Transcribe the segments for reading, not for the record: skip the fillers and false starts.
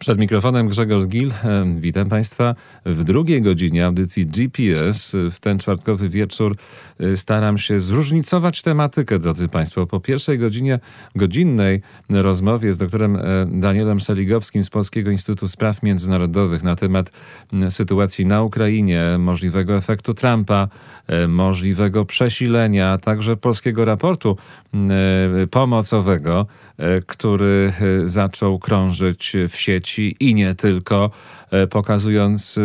Przed mikrofonem Grzegorz Gil. Witam Państwa w drugiej godzinie audycji GPS. W ten czwartkowy wieczór staram się zróżnicować tematykę, drodzy Państwo. Po pierwszej godzinnej rozmowie z doktorem Danielem Szeligowskim z Polskiego Instytutu Spraw Międzynarodowych na temat sytuacji na Ukrainie, możliwego efektu Trumpa, możliwego przesilenia, a także polskiego raportu pomocowego, który zaczął krążyć w sieci i nie tylko, pokazując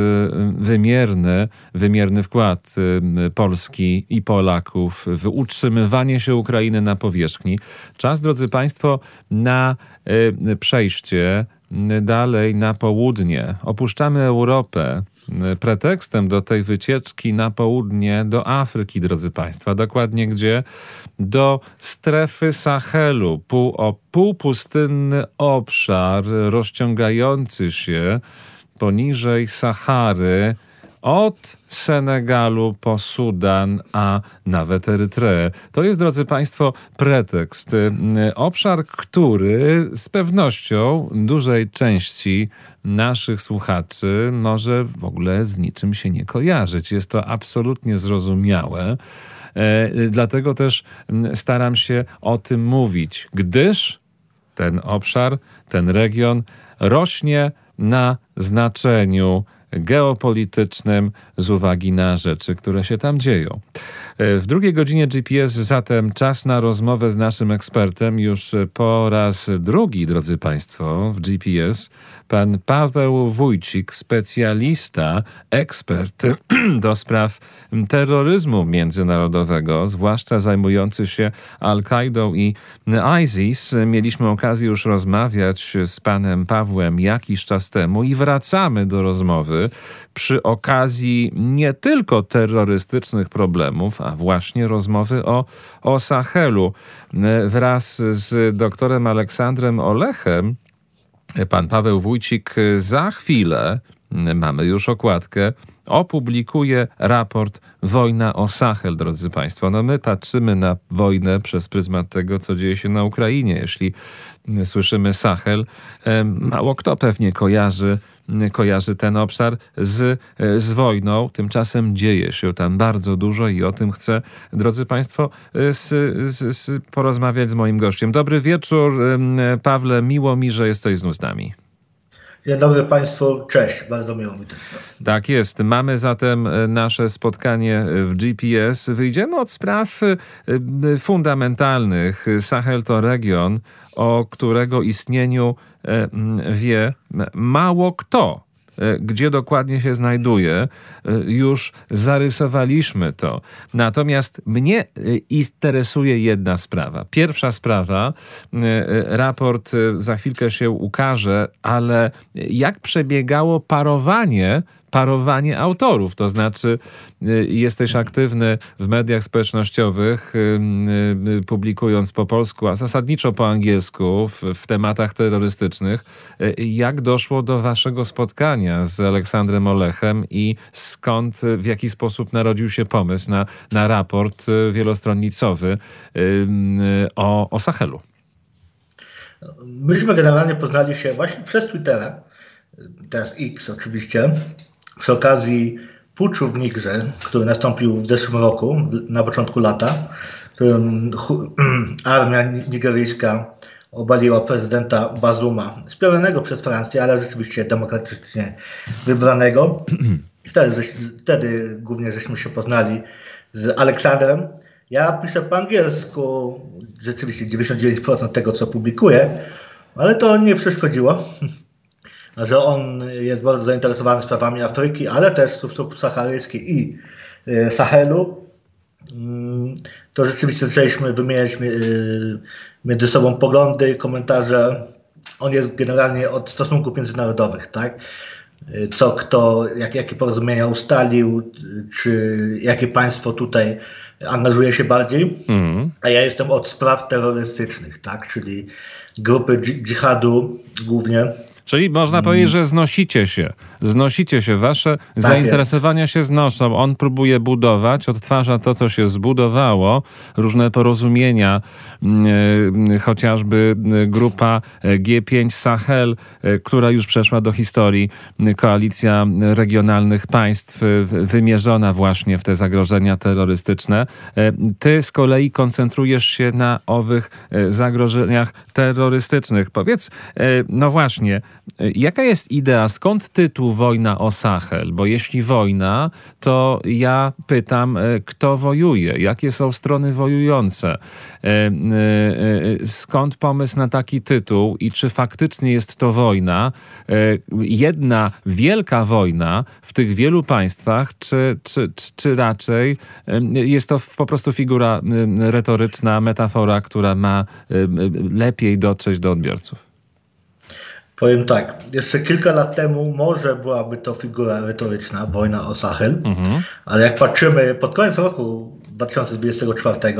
wymierny wkład Polski i Polaków w utrzymywanie się Ukrainy na powierzchni. Czas, drodzy Państwo, na przejście dalej na południe. Opuszczamy Europę. Pretekstem do tej wycieczki na południe do Afryki, drodzy Państwa. Dokładnie gdzie? Do strefy Sahelu. Półpustynny obszar rozciągający się poniżej Sahary od Senegalu po Sudan, a nawet Erytreę. To jest, drodzy Państwo, pretekst. Obszar, który z pewnością dużej części naszych słuchaczy może w ogóle z niczym się nie kojarzyć. Jest to absolutnie zrozumiałe. Dlatego też staram się o tym mówić, gdyż ten obszar, ten region rośnie na znaczeniu geopolitycznym z uwagi na rzeczy, które się tam dzieją. W drugiej godzinie GPS zatem czas na rozmowę z naszym ekspertem już po raz drugi, drodzy Państwo, w GPS. Pan Paweł Wójcik, specjalista, ekspert do spraw terroryzmu międzynarodowego, zwłaszcza zajmujący się Al-Kaidą i ISIS. Mieliśmy okazję już rozmawiać z panem Pawłem jakiś czas temu i wracamy do rozmowy przy okazji nie tylko terrorystycznych problemów, a właśnie rozmowy o Sahelu. Wraz z doktorem Aleksandrem Olechem pan Paweł Wójcik za chwilę, mamy już okładkę, opublikuje raport Wojna o Sahel, drodzy Państwo. No my patrzymy na wojnę przez pryzmat tego, co dzieje się na Ukrainie. Jeśli słyszymy Sahel, mało kto pewnie kojarzy ten obszar z wojną. Tymczasem dzieje się tam bardzo dużo i o tym chcę, drodzy Państwo, porozmawiać z moim gościem. Dobry wieczór, Pawle, miło mi, że jesteś znów z nami. Dzień dobry Państwu, cześć, bardzo miło mi to. Tak jest, mamy zatem nasze spotkanie w GPS. Wyjdziemy od spraw fundamentalnych. Sahel to region, o którego istnieniu wie mało kto. Gdzie dokładnie się znajduje, już zarysowaliśmy to. Natomiast mnie interesuje jedna sprawa. Pierwsza sprawa, raport za chwilkę się ukaże, ale jak przebiegało parowanie autorów, to znaczy jesteś aktywny w mediach społecznościowych, publikując po polsku, a zasadniczo po angielsku w tematach terrorystycznych. Jak doszło do waszego spotkania z Aleksandrem Olechem i skąd, w jaki sposób narodził się pomysł na raport wielostronicowy o Sahelu? Myśmy generalnie poznali się właśnie przez Twittera, teraz X oczywiście, przy okazji puczu w Nigrze, który nastąpił w zeszłym roku, na początku lata, w którym armia nigeryjska obaliła prezydenta Bazuma, wspieranego przez Francję, ale rzeczywiście demokratycznie wybranego. Wtedy głównie żeśmy się poznali z Aleksandrem. Ja piszę po angielsku, rzeczywiście 99% tego, co publikuję, ale to nie przeszkodziło, że on jest bardzo zainteresowany sprawami Afryki, ale też subsaharyjskiej i Sahelu. To rzeczywiście zaczęliśmy wymieniać między sobą poglądy, komentarze. On jest generalnie od stosunków międzynarodowych, tak? Co kto, jakie porozumienia ustalił, czy jakie państwo tutaj angażuje się bardziej. A ja jestem od spraw terrorystycznych, tak? Czyli grupy dżihadu głównie. Czyli można powiedzieć, że znosicie się, wasze zainteresowania się znoszą. On próbuje budować, odtwarza to, co się zbudowało, różne porozumienia, chociażby grupa G5 Sahel, która już przeszła do historii, koalicja regionalnych państw wymierzona właśnie w te zagrożenia terrorystyczne. Ty z kolei koncentrujesz się na owych zagrożeniach terrorystycznych. Powiedz, no właśnie, jaka jest idea, skąd tytuł Wojna o Sahel? Bo jeśli wojna, to ja pytam, kto wojuje? Jakie są strony wojujące? Skąd pomysł na taki tytuł i czy faktycznie jest to wojna? Jedna wielka wojna w tych wielu państwach, czy raczej jest to po prostu figura retoryczna, metafora, która ma lepiej dotrzeć do odbiorców? Powiem tak, jeszcze kilka lat temu może byłaby to figura retoryczna, wojna o Sahel, ale jak patrzymy pod koniec roku 2024,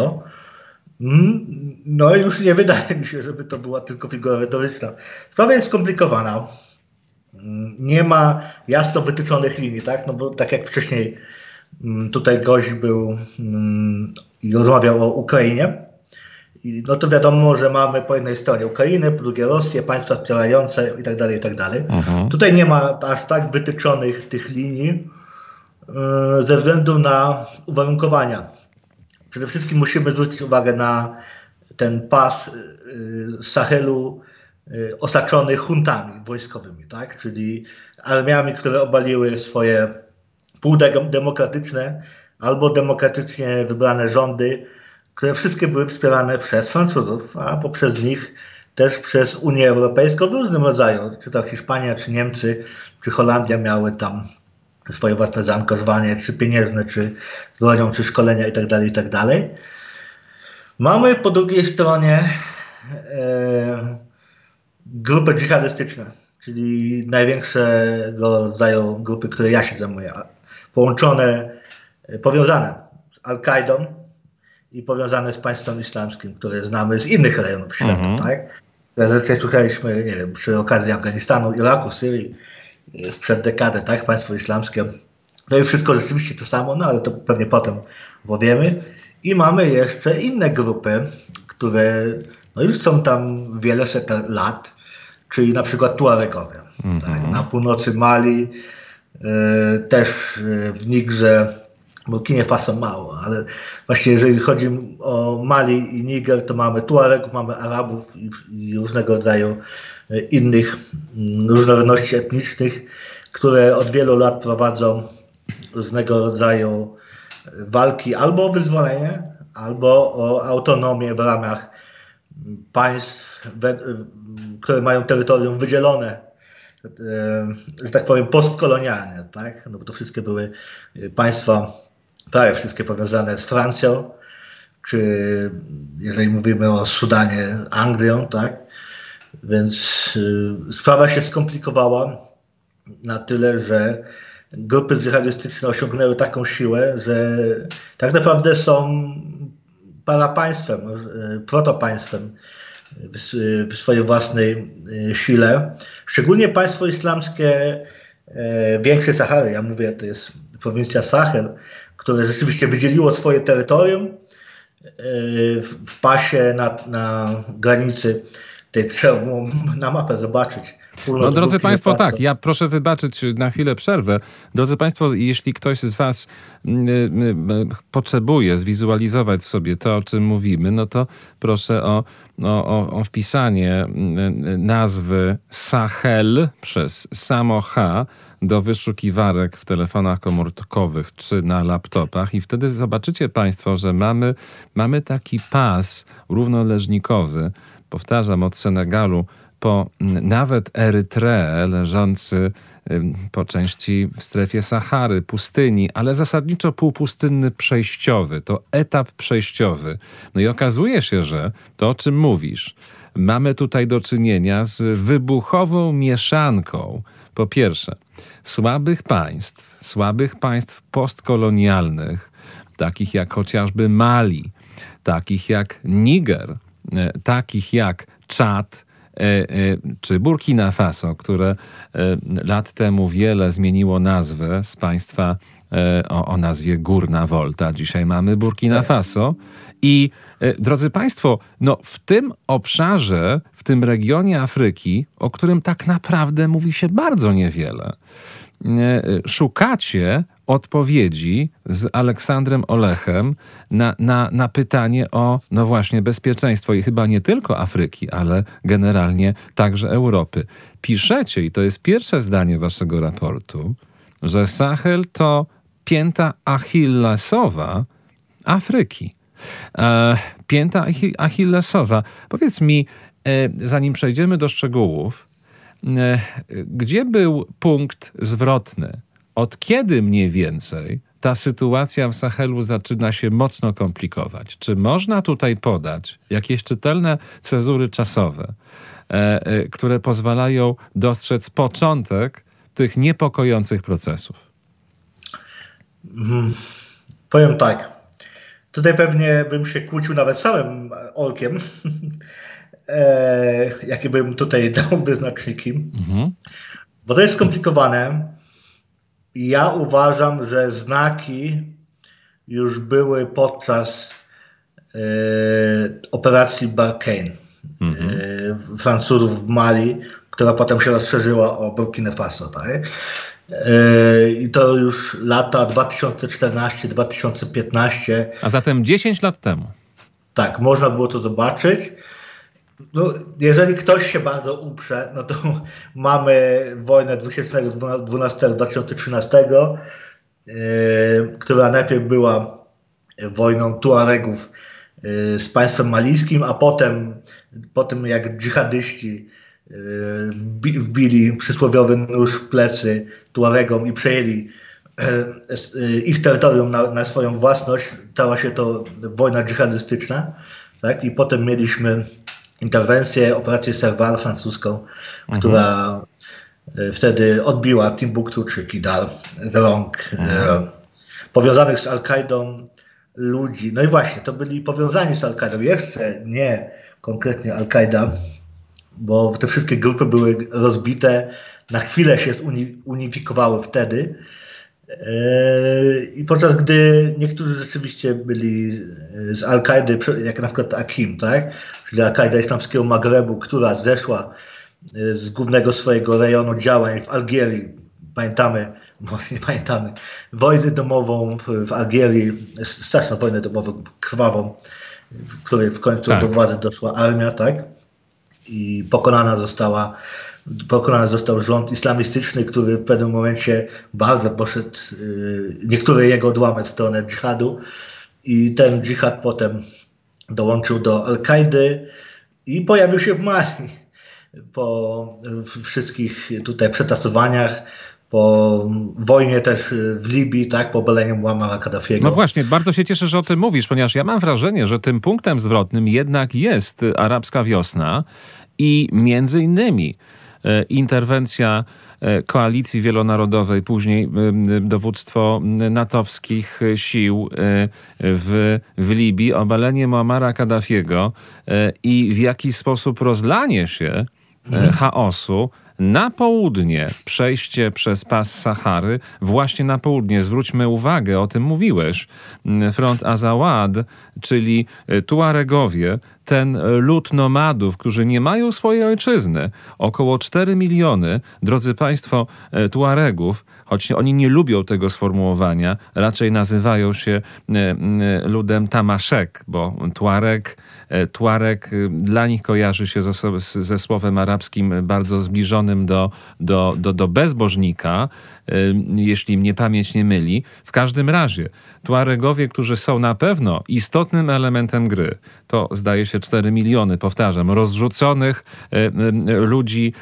no już nie wydaje mi się, żeby to była tylko figura retoryczna. Sprawa jest skomplikowana. Nie ma jasno wytyczonych linii, tak? No bo tak jak wcześniej tutaj gość był i rozmawiał o Ukrainie, no to wiadomo, że mamy po jednej stronie Ukrainę, po drugiej Rosję, państwa wspierające i tak dalej, i tak dalej. Tutaj nie ma aż tak wytyczonych tych linii ze względu na uwarunkowania. Przede wszystkim musimy zwrócić uwagę na ten pas Sahelu osaczony huntami wojskowymi, tak? Czyli armiami, które obaliły swoje półdemokratyczne albo demokratycznie wybrane rządy, które wszystkie były wspierane przez Francuzów, a poprzez nich też przez Unię Europejską w różnym rodzaju. Czy to Hiszpania, czy Niemcy, czy Holandia miały tam swoje własne zaangażowanie, czy pieniężne, czy z bronią, czy szkolenia itd., itd. Mamy po drugiej stronie grupy dżihadystyczne, czyli największego rodzaju grupy, które ja się zajmuję, powiązane z Al-Kaidą i powiązane z państwem islamskim, które znamy z innych rejonów świata, tak? Zazwyczaj słuchaliśmy, nie wiem, przy okazji Afganistanu, Iraku, Syrii, sprzed dekady, tak? Państwo islamskie. To jest wszystko rzeczywiście to samo, no ale to pewnie potem powiemy. I mamy jeszcze inne grupy, które no już są tam wiele set lat, czyli na przykład Tuaregowie. Tak? Na północy Mali, też w Nigrze, Burkinie Faso mało, ale właśnie jeżeli chodzi o Mali i Niger, to mamy Tuaregów, mamy Arabów i różnego rodzaju innych różnorodności etnicznych, które od wielu lat prowadzą różnego rodzaju walki albo o wyzwolenie, albo o autonomię w ramach państw, które mają terytorium wydzielone, że tak powiem, postkolonialne, tak? No bo to wszystkie były państwa, prawie wszystkie powiązane z Francją, czy jeżeli mówimy o Sudanie, Anglią, tak? Więc sprawa się skomplikowała na tyle, że grupy dżihadystyczne osiągnęły taką siłę, że tak naprawdę są parapaństwem, protopaństwem w swojej własnej sile. Szczególnie państwo islamskie większej Sahary, ja mówię, to jest prowincja Sahel, które rzeczywiście wydzieliło swoje terytorium w pasie na granicy tej, trzeba na mapę zobaczyć. No drodzy Państwo, tak, ja proszę wybaczyć, na chwilę przerwę. Drodzy Państwo, jeśli ktoś z Was potrzebuje zwizualizować sobie to, o czym mówimy, no to proszę o wpisanie nazwy Sahel przez samo H do wyszukiwarek w telefonach komórkowych czy na laptopach i wtedy zobaczycie Państwo, że mamy taki pas równoleżnikowy, powtarzam, od Senegalu po nawet Erytreę, leżący po części w strefie Sahary, pustyni, ale zasadniczo półpustynny przejściowy. To etap przejściowy. No i okazuje się, że to, o czym mówisz, mamy tutaj do czynienia z wybuchową mieszanką. Po pierwsze, słabych państw postkolonialnych, takich jak chociażby Mali, takich jak Niger, takich jak Czad, czy Burkina Faso, które lat temu wiele zmieniło nazwę z państwa o nazwie Górna Volta. Dzisiaj mamy Burkina Faso i drodzy Państwo, no w tym obszarze, w tym regionie Afryki, o którym tak naprawdę mówi się bardzo niewiele, szukacie odpowiedzi z Aleksandrem Olechem na pytanie o, no właśnie, bezpieczeństwo i chyba nie tylko Afryki, ale generalnie także Europy. Piszecie, i to jest pierwsze zdanie waszego raportu, że Sahel to pięta achillesowa Afryki. Pięta achillesowa. Powiedz mi, zanim przejdziemy do szczegółów, gdzie był punkt zwrotny? Od kiedy mniej więcej ta sytuacja w Sahelu zaczyna się mocno komplikować? Czy można tutaj podać jakieś czytelne cezury czasowe, które pozwalają dostrzec początek tych niepokojących procesów? Powiem tak. Tutaj pewnie bym się kłócił nawet z samym Olkiem, jakie bym tutaj dał wyznaczniki. Bo to jest skomplikowane. Ja uważam, że znaki już były podczas operacji Barkhane Francuzów w Mali, która potem się rozszerzyła o Burkina Faso. Tak? I to już lata 2014-2015. A zatem 10 lat temu. Tak, można było to zobaczyć. No, jeżeli ktoś się bardzo uprze, no to mamy wojnę 2012-2013, która najpierw była wojną Tuaregów z państwem malijskim, a potem jak dżihadyści wbili przysłowiowy nóż w plecy Tuaregom i przejęli ich terytorium na swoją własność, stała się to wojna dżihadystyczna. Tak? I potem mieliśmy interwencję, operację Serval francuską, która wtedy odbiła Timbuktu czy Kidal z rąk powiązanych z Al-Kaidą ludzi. No i właśnie, to byli powiązani z Al-Kaidą. Jeszcze nie konkretnie Al-Kaida, bo te wszystkie grupy były rozbite, na chwilę się unifikowały wtedy. I podczas gdy niektórzy rzeczywiście byli z Al-Kaidy, jak na przykład Akim, tak? Czyli Al-Kaida islamskiego Magrebu, która zeszła z głównego swojego rejonu działań w Algierii. Pamiętamy, może nie pamiętamy, wojnę domową w Algierii, straszną wojnę domową, krwawą, w której w końcu do władzy doszła armia, tak? I pokonany został rząd islamistyczny, który w pewnym momencie bardzo poszedł, niektóre jego odłamy w stronę dżihadu i ten dżihad potem dołączył do Al-Kaidy i pojawił się w Mali po wszystkich tutaj przetasowaniach, po wojnie też w Libii, tak, po obaleniu Muammara Kaddafiego. No właśnie, bardzo się cieszę, że o tym mówisz, ponieważ ja mam wrażenie, że tym punktem zwrotnym jednak jest arabska wiosna i między innymi interwencja koalicji wielonarodowej, później dowództwo natowskich sił w Libii, obalenie Muammara Kaddafiego i w jaki sposób rozlanie się chaosu na południe, przejście przez pas Sahary, właśnie na południe. Zwróćmy uwagę, o tym mówiłeś, front Azawad, czyli Tuaregowie, ten lud nomadów, którzy nie mają swojej ojczyzny. Około 4 miliony, drodzy Państwo, Tuaregów, choć oni nie lubią tego sformułowania, raczej nazywają się ludem Tamaszek, bo Tuareg dla nich kojarzy się ze słowem arabskim bardzo zbliżonym do bezbożnika, jeśli mnie pamięć nie myli. W każdym razie Tuaregowie, którzy są na pewno istotnym elementem gry, to zdaje się 4 miliony, powtarzam, rozrzuconych ludzi,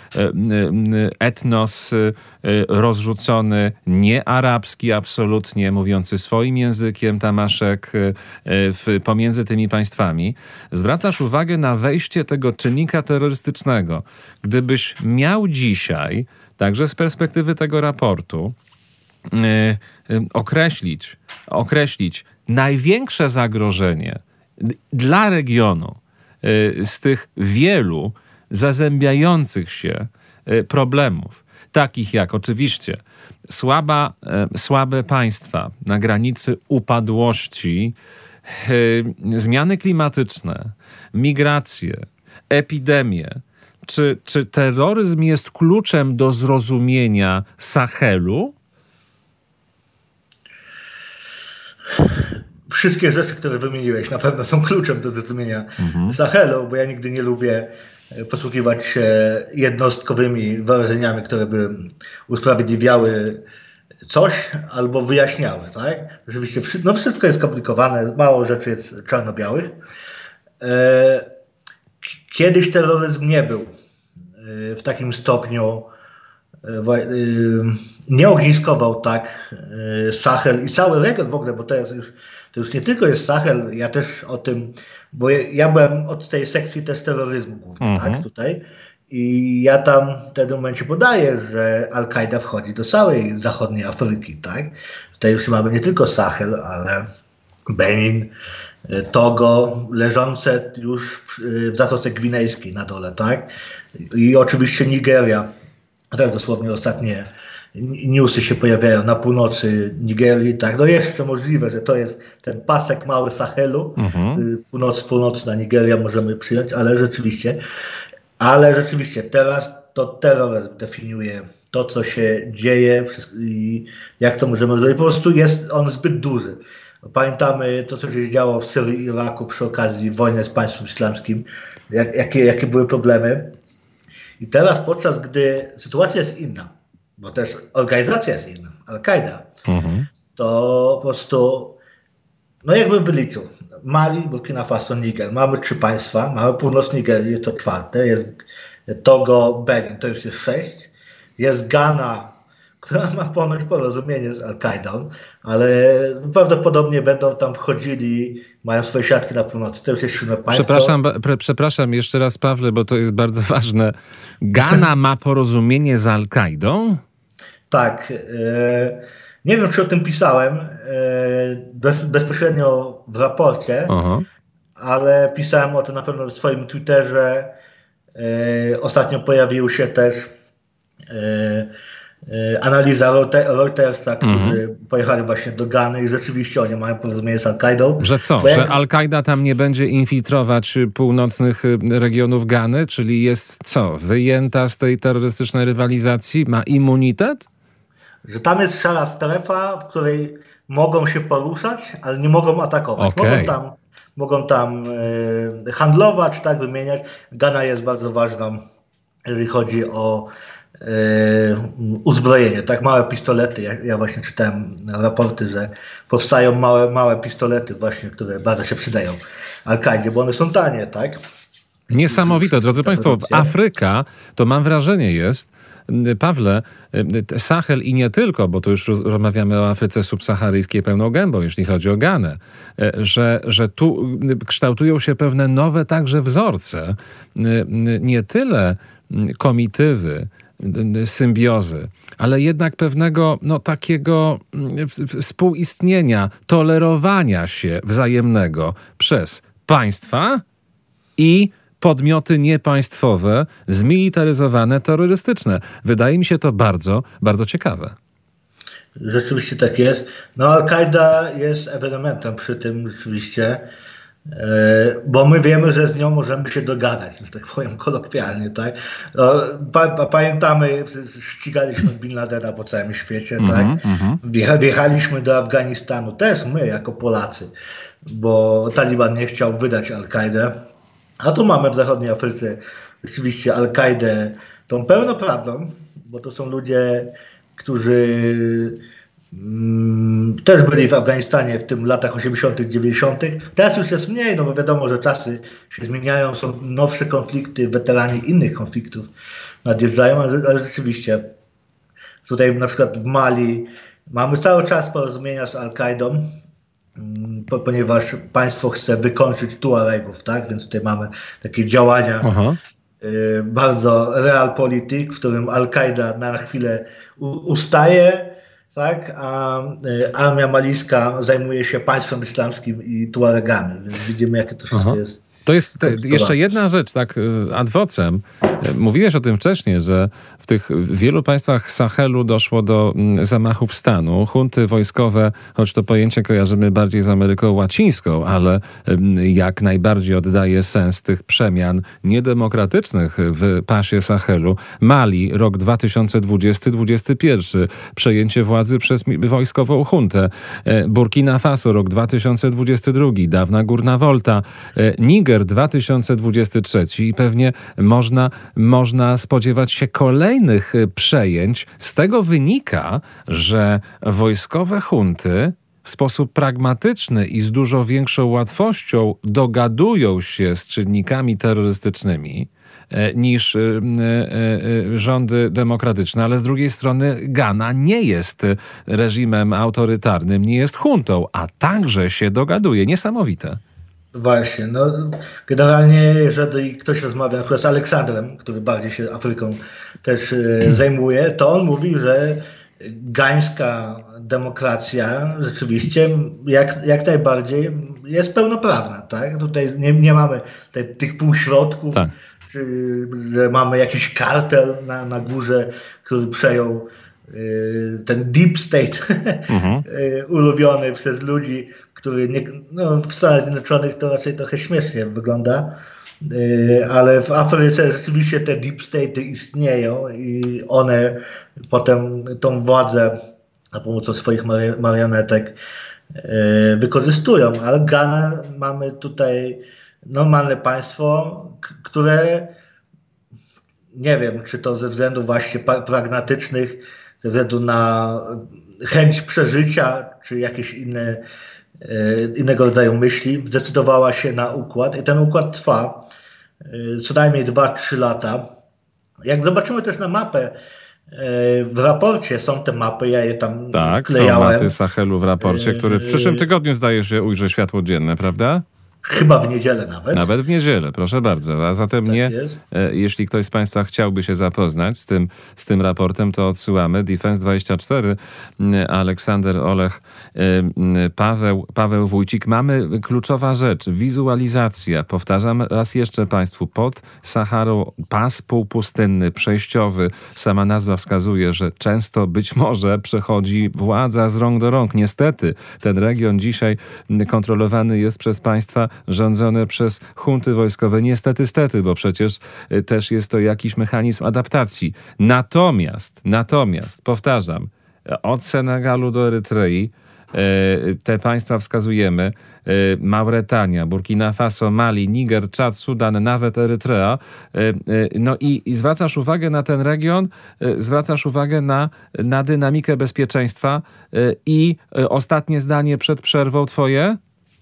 etnos rozrzucony, nie arabski absolutnie, mówiący swoim językiem Tamaszek pomiędzy tymi państwami. Zwracasz uwagę na wejście tego czynnika terrorystycznego. Gdybyś miał dzisiaj, także z perspektywy tego raportu, określić największe zagrożenie dla regionu z tych wielu zazębiających się problemów, takich jak oczywiście słabe państwa na granicy upadłości, zmiany klimatyczne, migracje, epidemie. Czy terroryzm jest kluczem do zrozumienia Sahelu? Wszystkie rzeczy, które wymieniłeś, na pewno są kluczem do zrozumienia Sahelu, bo ja nigdy nie lubię posługiwać się jednostkowymi wyrażeniami, które by usprawiedliwiały coś albo wyjaśniały, tak? Rzeczywiście, wszystko jest skomplikowane, mało rzeczy jest czarno-białych. Kiedyś terroryzm nie był w takim stopniu, nie ogniskował tak Sahel i cały region w ogóle, bo teraz to już nie tylko jest Sahel, ja też o tym, bo ja byłem od tej sekcji też terroryzmu głównie, tak, tutaj. I ja tam w tym momencie podaję, że Al-Kaida wchodzi do całej zachodniej Afryki, tak. Tutaj już mamy nie tylko Sahel, ale Benin, Togo, leżące już w Zatoce Gwinejskiej na dole, tak. I oczywiście Nigeria. Teraz dosłownie ostatnie newsy się pojawiają na północy Nigerii, tak, no jeszcze możliwe, że to jest ten pasek mały Sahelu, północna Nigeria możemy przyjąć, ale rzeczywiście teraz to terror definiuje to, co się dzieje i jak to możemy zrobić, po prostu jest on zbyt duży. Pamiętamy to, co się działo w Syrii i Iraku przy okazji wojny z państwem islamskim, jakie były problemy. I teraz, podczas gdy sytuacja jest inna, bo też organizacja jest inna, Al-Kaida, to po prostu, no jakbym wyliczył, Mali, Burkina Faso, Niger, mamy 3 państwa, mamy północ Nigerii, jest to 4, jest Togo, Benin, to już jest 6, jest Ghana, która ma ponoć porozumienie z Al-Kaidą, ale prawdopodobnie będą tam wchodzili, mają swoje siatki na północy. To już jest 7 państwo. Przepraszam jeszcze raz, Pawle, bo to jest bardzo ważne. Ghana ma porozumienie z Al-Kaidą? Tak. Nie wiem, czy o tym pisałem bezpośrednio w raporcie, ale pisałem o tym na pewno w swoim Twitterze. Ostatnio pojawił się też analiza Reutersa, którzy pojechali właśnie do Gany i rzeczywiście oni mają porozumienie z Al-Kaidą. Że co? Że Al-Kaida tam nie będzie infiltrować północnych regionów Gany? Czyli jest co? Wyjęta z tej terrorystycznej rywalizacji? Ma immunitet? Że tam jest szara strefa, w której mogą się poruszać, ale nie mogą atakować. Okay. Mogą tam handlować, tak, wymieniać. Gana jest bardzo ważna, jeżeli chodzi o uzbrojenie, tak, małe pistolety. Ja właśnie czytałem raporty, że powstają małe pistolety właśnie, które bardzo się przydają Al-Kaidzie, bo one są tanie, tak? Niesamowite, drodzy Państwo, Afryka, to mam wrażenie jest, Pawle, Sahel i nie tylko, bo tu już rozmawiamy o Afryce subsaharyjskiej pełną gębą, jeśli chodzi o Ganę, że tu kształtują się pewne nowe także wzorce, nie tyle komitywy, symbiozy, ale jednak pewnego takiego współistnienia, tolerowania się wzajemnego przez państwa i podmioty niepaństwowe, zmilitaryzowane, terrorystyczne. Wydaje mi się to bardzo, bardzo ciekawe. Rzeczywiście tak jest. No Al-Kaida jest ewenementem przy tym rzeczywiście, bo my wiemy, że z nią możemy się dogadać, że tak powiem kolokwialnie, tak? Pamiętamy, ścigaliśmy Bin Ladena po całym świecie, tak? Wjechaliśmy do Afganistanu, też my jako Polacy, bo Taliban nie chciał wydać Al-Kaidę, a tu mamy w zachodniej Afryce rzeczywiście Al-Kaidę tą pełnoprawną, bo to są ludzie, którzy też byli w Afganistanie w tym latach 80., 90. Teraz już jest mniej, no bo wiadomo, że czasy się zmieniają, są nowsze konflikty, weterani innych konfliktów nadjeżdżają, ale rzeczywiście tutaj na przykład w Mali mamy cały czas porozumienia z Al-Kaidą, ponieważ państwo chce wykończyć Tuaregów, tak? Więc tutaj mamy takie działania bardzo realpolitik, w którym Al-Kaida na chwilę ustaje, tak? A armia malijska zajmuje się państwem islamskim i Tuaregami, więc widzimy, jakie to wszystko jest To jest jeszcze jedna rzecz, tak ad vocem. Mówiłeś o tym wcześniej, że w tych wielu państwach Sahelu doszło do zamachów stanu. Junty wojskowe, choć to pojęcie kojarzymy bardziej z Ameryką Łacińską, ale jak najbardziej oddaje sens tych przemian niedemokratycznych w pasie Sahelu. Mali, rok 2020-2021, przejęcie władzy przez wojskową juntę. Burkina Faso, rok 2022, dawna Górna Volta. Niger 2023 i pewnie można spodziewać się kolejnych przejęć. Z tego wynika, że wojskowe junty w sposób pragmatyczny i z dużo większą łatwością dogadują się z czynnikami terrorystycznymi niż rządy demokratyczne, ale z drugiej strony Gana nie jest reżimem autorytarnym, nie jest juntą, a także się dogaduje. Niesamowite. Właśnie, generalnie jeżeli ktoś rozmawia na przykład z Aleksandrem, który bardziej się Afryką też zajmuje, to on mówi, że gańska demokracja rzeczywiście jak najbardziej jest pełnoprawna, tak? Tutaj nie mamy tych półśrodków, tak. Czy że mamy jakiś kartel na górze, który przejął ten deep state ulubiony przez ludzi, który w Stanach Zjednoczonych to raczej trochę śmiesznie wygląda, ale w Afryce rzeczywiście te deep state istnieją i one potem tą władzę za pomocą swoich marionetek wykorzystują, ale Ghana mamy tutaj normalne państwo, które nie wiem, czy to ze względów właśnie pragmatycznych, ze względu na chęć przeżycia, czy jakieś innego rodzaju myśli, zdecydowała się na układ i ten układ trwa co najmniej 2-3 lata. Jak zobaczymy też na mapę, w raporcie są te mapy, ja je tam wklejałem. Są mapy Sahelu w raporcie, który w przyszłym tygodniu zdaje się ujrzy światło dzienne, prawda? Chyba w niedzielę nawet. Nawet w niedzielę, proszę bardzo. A zatem jeśli ktoś z Państwa chciałby się zapoznać z tym raportem, to odsyłamy. Defense24, Aleksander Olech, Paweł Wójcik. Mamy kluczowa rzecz, wizualizacja. Powtarzam raz jeszcze Państwu, pod Saharą pas półpustynny, przejściowy. Sama nazwa wskazuje, że często być może przechodzi władza z rąk do rąk. Niestety ten region dzisiaj kontrolowany jest przez państwa rządzone przez junty wojskowe. Niestety, bo przecież też jest to jakiś mechanizm adaptacji. Natomiast, powtarzam, od Senegalu do Erytrei te państwa wskazujemy. Mauretania, Burkina Faso, Mali, Niger, Czad, Sudan, nawet Erytrea. I zwracasz uwagę na ten region, zwracasz uwagę na dynamikę bezpieczeństwa i ostatnie zdanie przed przerwą twoje?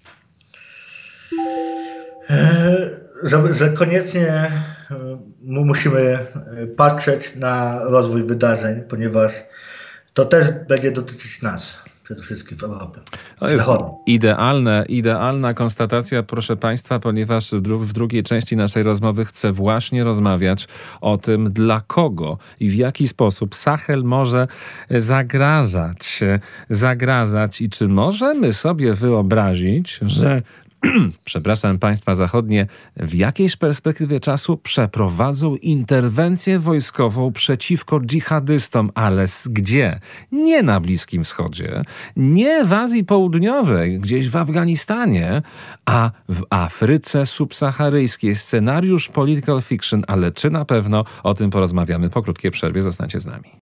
Że koniecznie musimy patrzeć na rozwój wydarzeń, ponieważ to też będzie dotyczyć nas, przede wszystkim w Europie. To jest idealna konstatacja, proszę Państwa, ponieważ w drugiej części naszej rozmowy chcę właśnie rozmawiać o tym, dla kogo i w jaki sposób Sahel może zagrażać i czy możemy sobie wyobrazić, że przepraszam, państwa zachodnie w jakiejś perspektywie czasu przeprowadzą interwencję wojskową przeciwko dżihadystom, ale gdzie? Nie na Bliskim Wschodzie, nie w Azji Południowej, gdzieś w Afganistanie, a w Afryce subsaharyjskiej. Scenariusz political fiction, ale czy na pewno? O tym porozmawiamy po krótkiej przerwie. Zostańcie z nami.